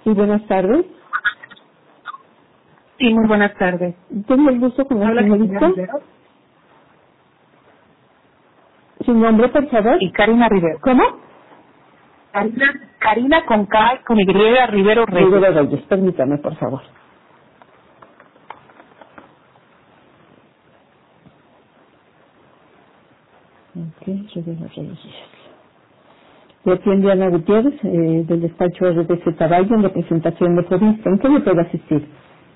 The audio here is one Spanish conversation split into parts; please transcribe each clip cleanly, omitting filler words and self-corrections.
Sí, buenas tardes. Sí, muy buenas tardes. Tengo el gusto con la señorita. ¿Su nombre, por favor? Y Karina Rivero. ¿Cómo? Karina con K, con Y, Rivero Reyes. Rivero Reyes, permítame, por favor. Ok, Rivero Reyes. Le atiende Ana Gutiérrez, del despacho RDC Caballo, en representación de Fobista. ¿En qué le puedo asistir?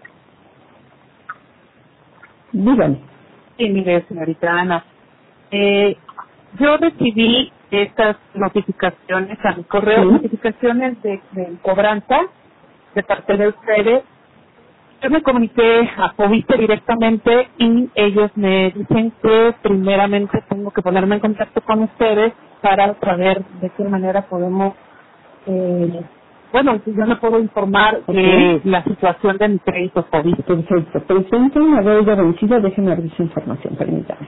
Dígame. Sí, mire, señorita Ana. Yo recibí estas notificaciones a mi correo, Sí. notificaciones de cobranza de parte de ustedes. Yo me comuniqué a Fobiste directamente y ellos me dicen que primeramente tengo que ponerme en contacto con ustedes para saber de qué manera podemos, si yo me puedo informar de la situación de mi crédito Fobiste. Perfecto. Presenta una deuda vencida, déjeme abrir su información, permítame.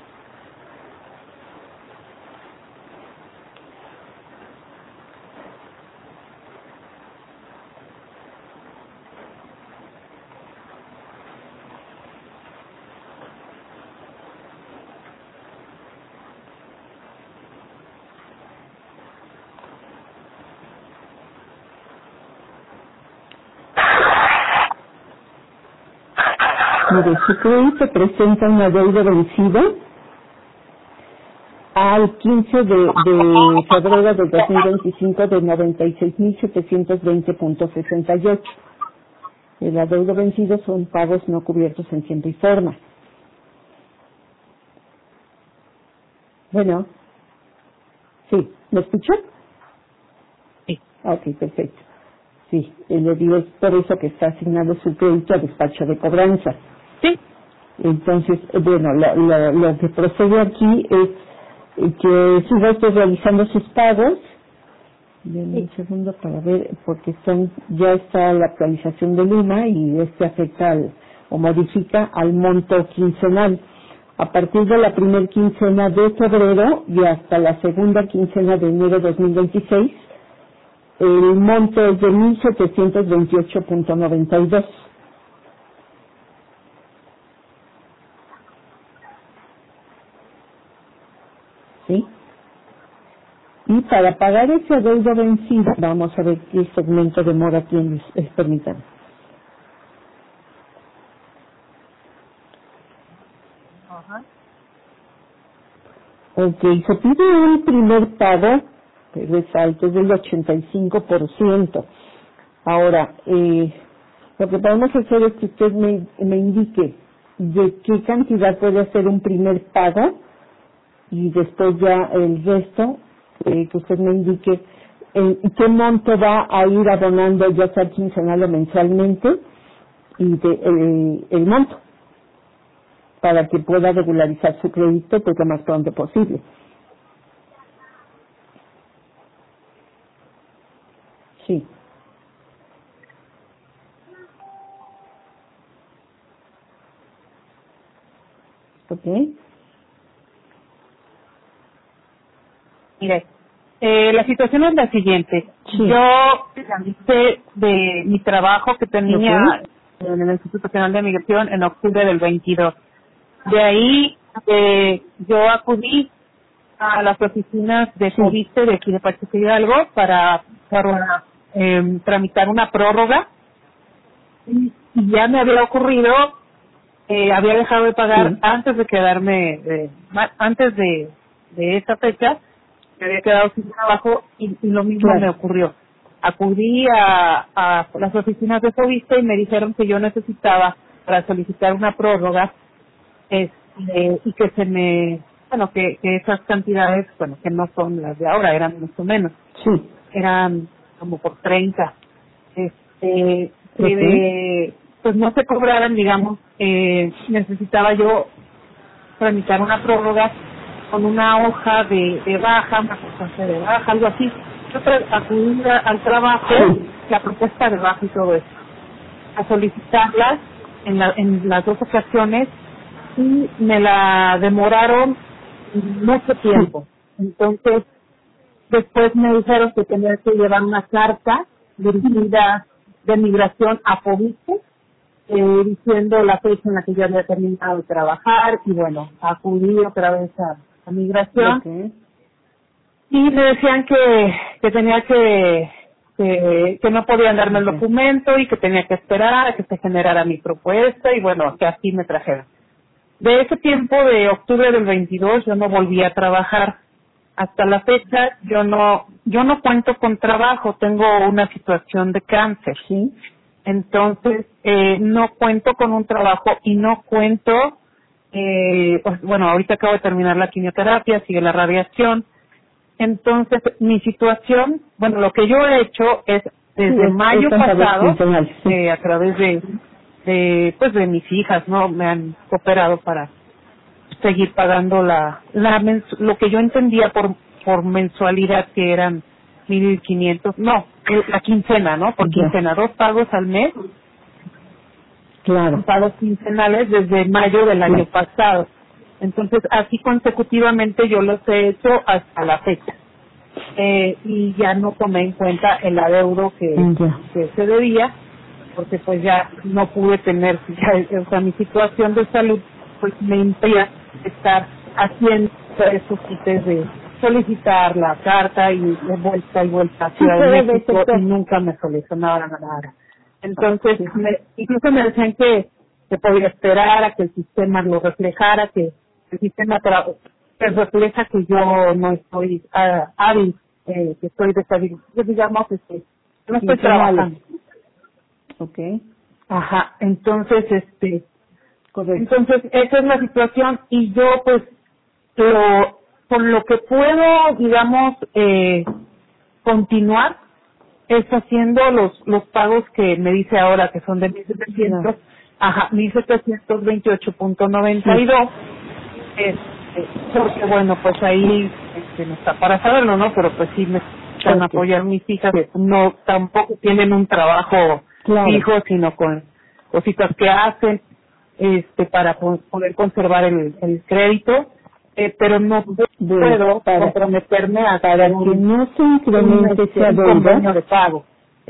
Mire, su crédito presenta una deuda vencida al 15 de febrero del 2025 de 96.720.68. El adeudo vencido son pagos no cubiertos en tiempo y forma. Bueno, sí, ¿me escuchó? Sí. Ok, perfecto. Sí, le digo, es por eso que está asignado su crédito a despacho de cobranza. Sí. Entonces, lo que procede aquí es que siga usted realizando sus pagos. Denme un segundo para ver, porque ya está la actualización de Luma y afecta o modifica al monto quincenal. A partir de la primera quincena de febrero y hasta la segunda quincena de enero de 2026, el monto es de 1.728.92. ¿Sí? Y para pagar ese deuda vencida, vamos a ver qué segmento de mora tiene, permítanme. Ajá. Ok, se pide un primer pago, pero es alto, es del 85%. Ahora, lo que podemos hacer es que usted me indique de qué cantidad puede hacer un primer pago y después ya el resto, que usted me indique qué monto va a ir abonando ya sea quincenal o mensualmente y el monto para que pueda regularizar su crédito pues lo más pronto posible. Sí. ¿Ok? Mire, la situación es la siguiente. Sí. Yo realicé de mi trabajo que tenía ¿Ok? en el Instituto Nacional de Migración en octubre del 22. De ahí yo acudí a las oficinas de Sí. Fobiste de aquí de Pachuca Hidalgo para tramitar una prórroga y ya me había ocurrido, había dejado de pagar Sí. antes de quedarme, antes de esa fecha, me había quedado sin trabajo y lo mismo me Claro. ocurrió. Acudí a las oficinas de Fobiste y me dijeron que yo necesitaba para solicitar una prórroga y que que esas cantidades, que no son las de ahora, eran mucho menos, Sí. eran como por 30, que ¿Ok? pues no se cobraran, digamos, necesitaba yo tramitar una prórroga con una hoja de baja, una constancia de baja, algo así. Yo acudí al trabajo, Sí. la propuesta de baja y todo eso, a solicitarlas en las dos ocasiones y me la demoraron mucho Sí. tiempo. Entonces, después me dijeron que tenía que llevar una carta dirigida de migración a Fobiste, diciendo la fecha en la que yo había terminado de trabajar y bueno, acudí otra vez a migración. Okay. Y me decían que tenía que no podían darme el documento y que tenía que esperar a que se generara mi propuesta y bueno, que así me trajeron. De ese tiempo, de octubre del 22, yo no volví a trabajar. Hasta la fecha, yo no cuento con trabajo, tengo una situación de cáncer. Sí. Entonces, no cuento con un trabajo y no cuento, pues, bueno, ahorita acabo de terminar la quimioterapia, sigue la radiación. Entonces, mi situación, bueno, lo que yo he hecho es desde mayo pasado, a través pues de mis hijas, ¿no? Me han cooperado para seguir pagando lo que yo entendía por mensualidad, que eran 1,500, no, la quincena, ¿no? Por quincena, 2 pagos al mes. Claro. Pagos quincenales desde mayo del año pasado. Entonces, así consecutivamente yo los he hecho hasta la fecha. Y ya no tomé en cuenta el adeudo que se debía, porque pues ya no pude tener, o sea, mi situación de salud pues me impedía estar haciendo esos cites de solicitar la carta y de vuelta y vuelta a Ciudad de México y nunca me solucionaban nada. Entonces, incluso me decían que podía esperar a que el sistema lo reflejara, que el sistema que refleja que yo no estoy hábil, que estoy deshabilitada, digamos, no estoy trabajando. Okay. Ajá, entonces, correcto. Entonces, esa es la situación y yo, pues, con lo que puedo, digamos, continuar es haciendo los pagos que me dice ahora, que son de 1,700, ajá, 1,728.92, porque bueno, pues ahí, no está para saberlo, ¿no? Pero pues sí me están apoyar mis hijas, que no, tampoco tienen un trabajo fijo, sino con cositas que hacen, para poder conservar el crédito, pero no puedo comprometerme a para que no se incremente esa deuda convenio de pago.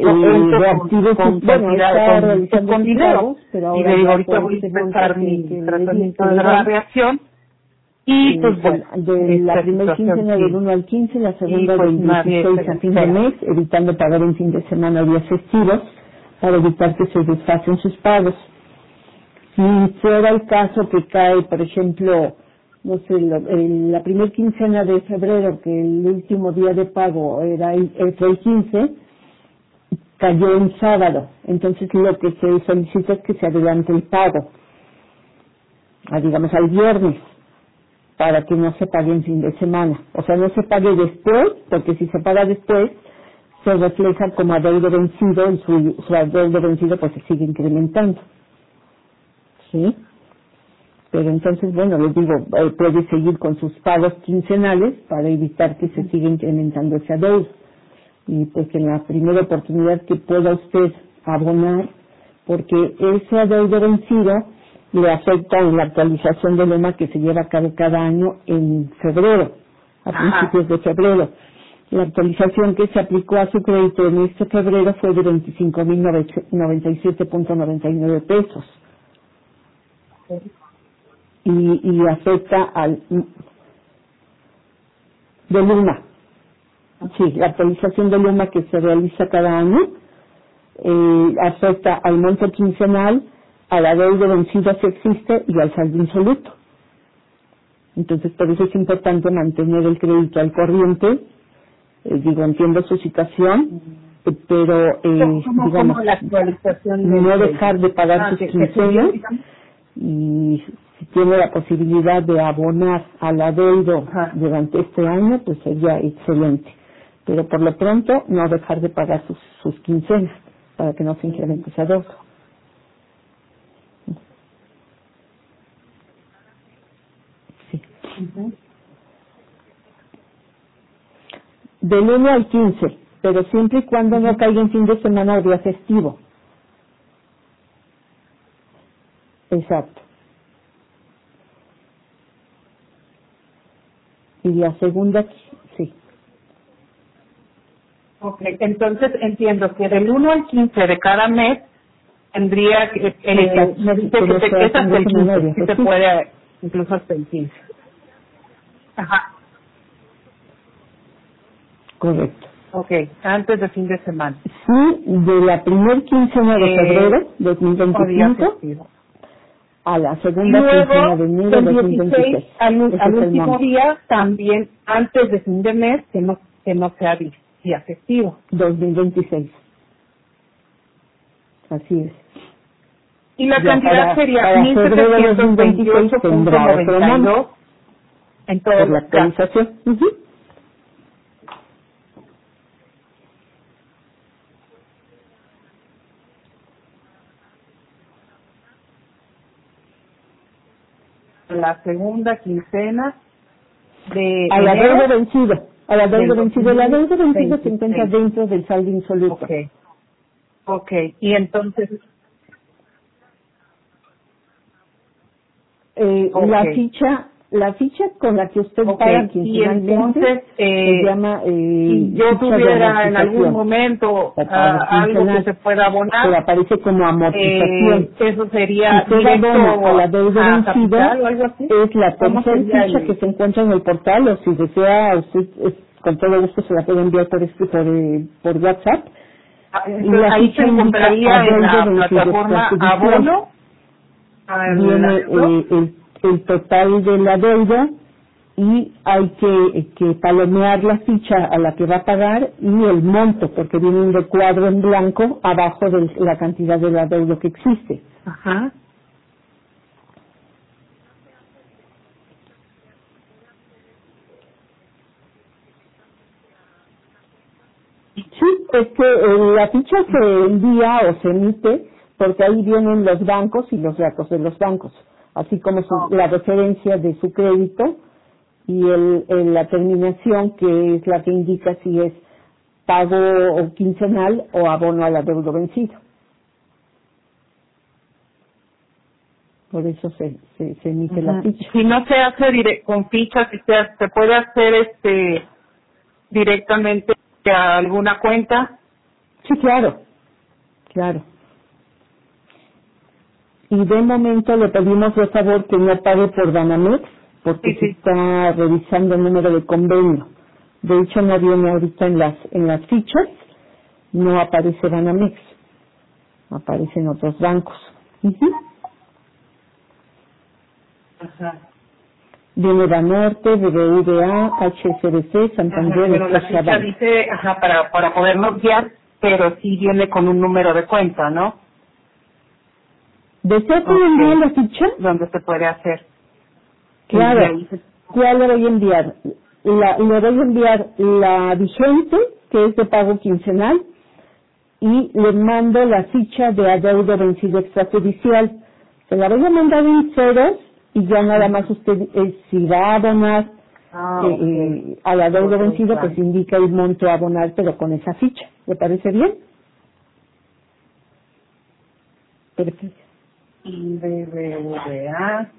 Con dinero, y le digo, ahorita voy a empezar mi tratamiento de radiación, y pues bueno, de la primera quincena del 1 al 15, la segunda del 16 a fin de mes, evitando pagar en fin de semana o días festivos, para evitar que se desfacen sus pagos. Si fuera el caso que cae, por ejemplo, no sé, la primera quincena de febrero, que el último día de pago fue el 15, cayó en sábado. Entonces lo que se solicita es que se adelante el pago, digamos al viernes, para que no se pague en fin de semana. O sea, no se pague después, porque si se paga después, se refleja como adeudo vencido, y su adeudo vencido pues se sigue incrementando. ¿Sí? Pero entonces, bueno, les digo, puede seguir con sus pagos quincenales para evitar que se siga incrementando ese adeudo. Y pues en la primera oportunidad que pueda usted abonar, porque ese adeudo vencido le afecta en la actualización del lema que se lleva a cabo cada año en febrero, a principios de febrero. La actualización que se aplicó a su crédito en este febrero fue de 25,097.99 pesos. Y afecta al de Luma. Sí, la actualización de Luma que se realiza cada año afecta al monto quincenal, a la deuda vencida si existe y al saldo insoluto. Entonces, por eso es importante mantener el crédito al corriente. Entiendo su situación, pero digamos, la actualización no dejar de pagar sus quincenas, y si tiene la posibilidad de abonar al adeudo durante este año, pues sería excelente. Pero por lo pronto, no dejar de pagar sus quincenas para que no se incremente ese adeudo. Sí. Del 1 al 15, pero siempre y cuando no caiga en fin de semana o día festivo. Exacto. Y la segunda, sí. Ok, entonces entiendo que del 1 al 15 de cada mes tendría que, me dice que es hasta el 15, si se puede, incluso hasta el 15. Ajá. Correcto. Ok, antes de fin de semana. Sí, de la primer quincena de febrero de 2025 a la segunda quincena de enero de 2026. Al último día, también antes de fin de mes, que no sea día festivo. 2026. Así es. Y la cantidad sería 1.728.92 en todo por la actualización. La segunda quincena de a la enero, deuda vencida. A la deuda vencida. La deuda vencida se encuentra dentro del saldo insoluto. Ok, y entonces la ficha con la que usted paga quincenalmente se llama si yo tuviera en algún momento algo que se pueda abonar, que aparece como amortización. Eso sería si usted abona a la deuda vencida, o algo así. Es la tercera ficha que se encuentra en el portal, o si desea usted con todo gusto se la puede enviar por WhatsApp. Entonces, ahí se encontraría en la plataforma abono. Viene el total de la deuda y hay que palomear la ficha a la que va a pagar y el monto, porque viene un recuadro en blanco abajo de la cantidad de la deuda que existe. Ajá. Sí, es que la ficha se envía o se emite porque ahí vienen los bancos y los datos de los bancos, así como la referencia de su crédito y la terminación, que es la que indica si es pago quincenal o abono a la deuda vencida. Por eso se emite la ficha. Si no se hace con ficha, si se puede hacer directamente a alguna cuenta. Sí, claro. Y de momento le pedimos de favor que no pague por Banamex, porque se está revisando el número de convenio. De hecho, no viene ahorita en las fichas, no aparece Banamex, aparecen otros bancos. Ajá. Viene Banorte, BBVA, HSBC, Santander, pero la ficha dice, para podernos guiar, pero sí viene con un número de cuenta, ¿no? ¿Desea que le envíe la ficha? ¿Dónde se puede hacer? Claro. ¿Cuál le voy a enviar? Le voy a enviar la vigente, que es de pago quincenal, y le mando la ficha de adeudo vencido extrajudicial. Se la voy a mandar en ceros y ya nada más usted, si va a abonar a la deuda vencida, pues indica el monto a abonar, pero con esa ficha. ¿Le parece bien? Perfecto. Y BBVA,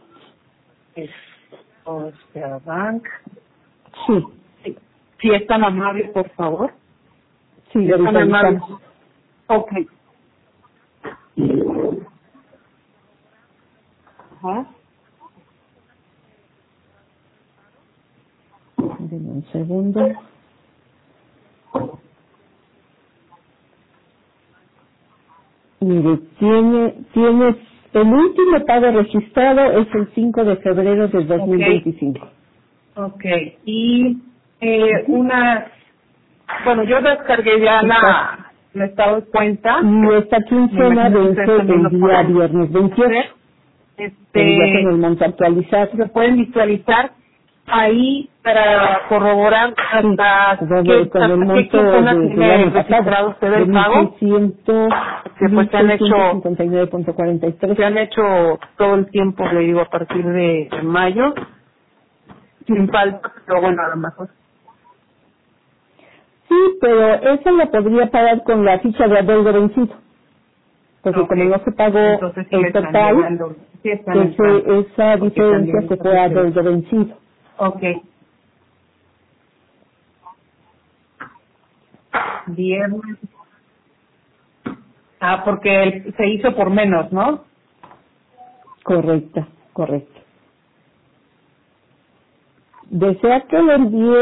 Scotiabank. Sí. Si es tan amable, por favor. Sí, es tan amable. Ok. Ajá. Denme un segundo. Mire, tiene el último pago registrado es el 5 de febrero del 2025. Okay. Y bueno, yo descargué ya el estado de cuenta. Y esta quincena vence el día viernes 28. Pero ya con el monto actualizado. Se pueden visualizar ahí para corroborar hasta qué quincena tiene registrado usted el pago. Que pues se han hecho todo el tiempo, le digo, a partir de mayo, sin falta, pero bueno, a lo mejor. Sí, pero eso lo podría pagar con la ficha de adeudo vencido. Porque como no se pagó el total, esa diferencia se fue a adeudo vencido. Ok. Viernes. Porque se hizo por menos, ¿no? Correcto. ¿Desea que le envíe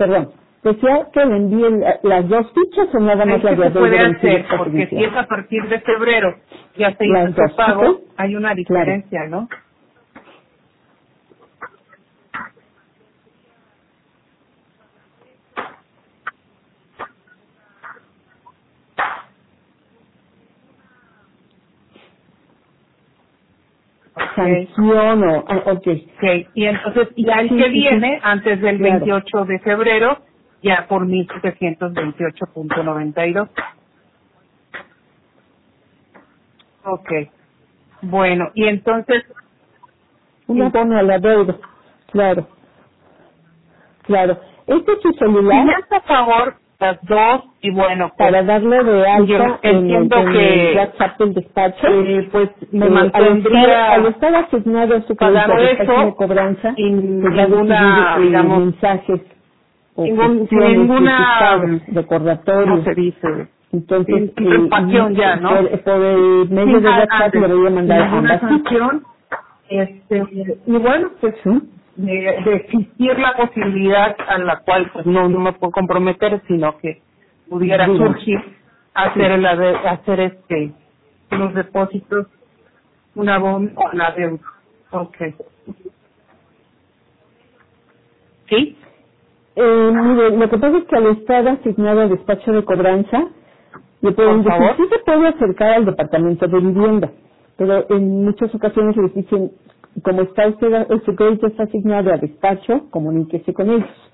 las dos fichas o nada más ¿Qué las se de puede vencimiento hacer? Porque si judicial? es a partir de febrero, ya se hizo Las este dos, pago, ¿ok? hay una diferencia, ¿no? Sanción ok. Okay. Y entonces, ya el que viene, antes del 28 de febrero, ya por 1,728.92. Okay. Bueno, y entonces... Un abono a la deuda. Claro. Este es su celular. Si me hace a favor las dos, y bueno, pues, Para darle de yo alta entiendo en que el WhatsApp del despacho. pues me al mantendría estar asignado a su pagando crédito eso de cobranza, sin pues va a ninguna, recibir digamos, mensajes o sin gestiones ninguna, recordatorios. ¿cómo se dice? Entonces, Sin preocupación ya, ¿no? por el medio de WhatsApp le voy a mandar ninguna ambas. sanción. Y bueno, pues ¿Sí? de existir la posibilidad a la cual pues no me puedo comprometer, sino que pudiera Dígame. surgir hacer los depósitos, un abono o la deuda. Okay. ¿Sí? Mire, lo que pasa es que al estar asignado al despacho de cobranza, le pueden Por decir, favor. sí se puede acercar al departamento de vivienda, pero en muchas ocasiones les dicen, como está usted, su crédito está asignado a despacho, comuníquese con ellos.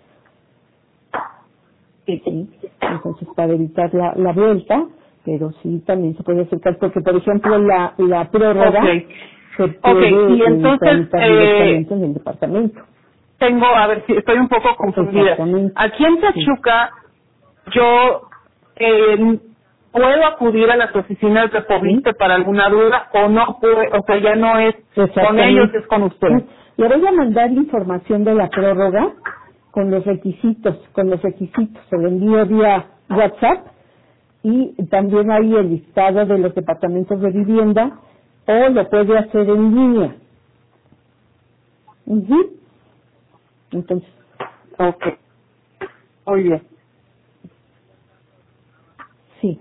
Sí. Entonces, para evitar la vuelta, pero sí también se puede acercar, porque por ejemplo la prórroga se puede Y entonces, tramitar directamente en el departamento. tengo, a ver si estoy un poco confundida. Exactamente. Aquí en Pachuca, yo puedo acudir a las oficinas de Fobiste para alguna duda o no puedo, o sea, ya no es con ellos, es con ustedes. Sí. Le voy a mandar información de la prórroga con los requisitos, se lo envío vía WhatsApp y también hay el listado de los departamentos de vivienda o lo puede hacer en línea. Ujú. Entonces, Okay. Muy bien. sí.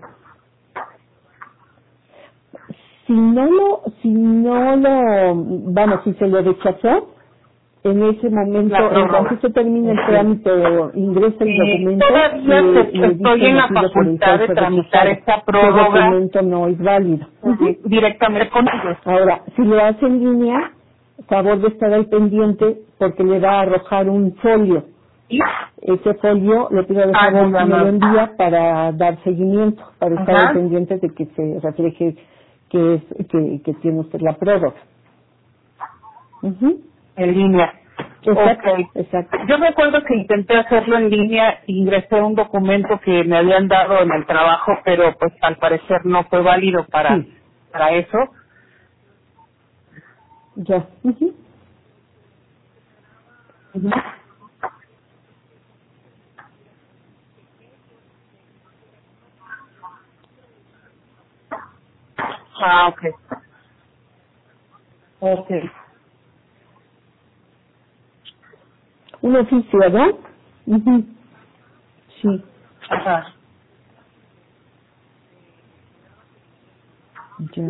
Si se lo rechazó, en ese momento, en cuanto se termina el trámite o ingresa el documento, Todavía estoy en la facultad de tramitar esta ese prórroga documento no es válido. directamente con ellos. Ahora, si lo hace en línea, favor de estar al pendiente porque le va a arrojar un folio. ¿Sí? Ese folio le pido de favor que me lo envía para dar seguimiento, para estar al pendiente de que se refleje que tiene usted la prórroga. En línea. Exacto. Yo recuerdo que intenté hacerlo en línea, ingresé un documento que me habían dado en el trabajo, pero pues al parecer no fue válido para eso. Ya. Okay. Un oficio, ¿verdad? Sí. Ajá. Ya.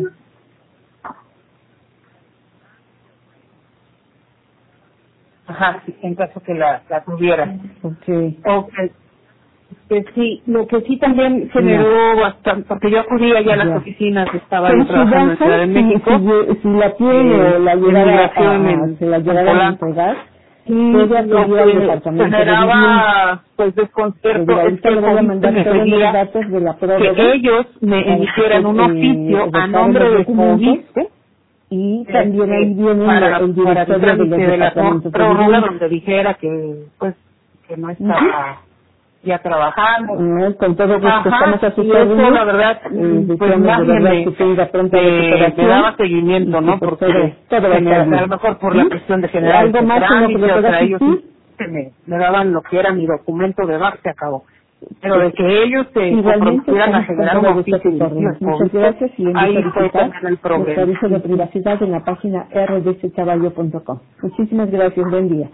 Ajá, sí, en caso que la tuviera. Okay. Sí, lo que sí también generó bastante, porque yo acudí allá a las oficinas, estaba yo trabajando en Ciudad de México. Si la tiene o la llegara se la llegaran a entregar, puede acudir al departamento generaba pues desconcierto, es que me pedía que ellos me emitieran un oficio a nombre de Fobiste y también ahí viene para el directorio de los de la departamentos de prórroga vivienda. donde dijera que pues que no estaba ya trabajando. Con todo gusto estamos a sus y eso órdenes. la verdad, pues nadie me daba seguimiento, ¿no? Porque todo va a estar a lo mejor por la cuestión de generar algo más trámite, que o sea, ellos asistir. me daban lo que era mi documento de base, se acabó. Pero de que ellos se igualmente comprometieran a estamos con generar un todo gusto a oficio tus órdenes. Muchas gracias y en ahí fue solicitar también el nuestro problema. aviso de privacidad en la página rdccaballo.com. Muchísimas gracias, buen día.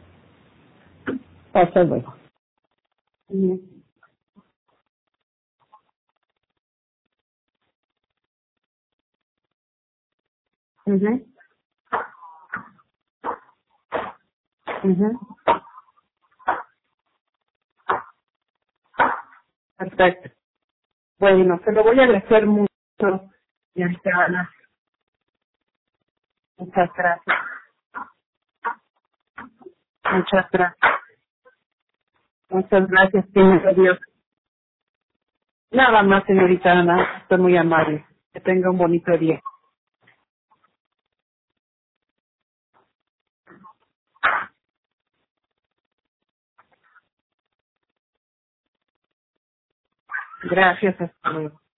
Hasta luego. Ujú. Ujú. Ujú. Perfecto. Bueno, se lo voy a agradecer mucho, señorita Ana. Muchas gracias. Muchas gracias. Muchas gracias, señor Dios. Nada más, señorita Ana. Estoy muy amable. Que tenga un bonito día. Gracias. Hasta luego.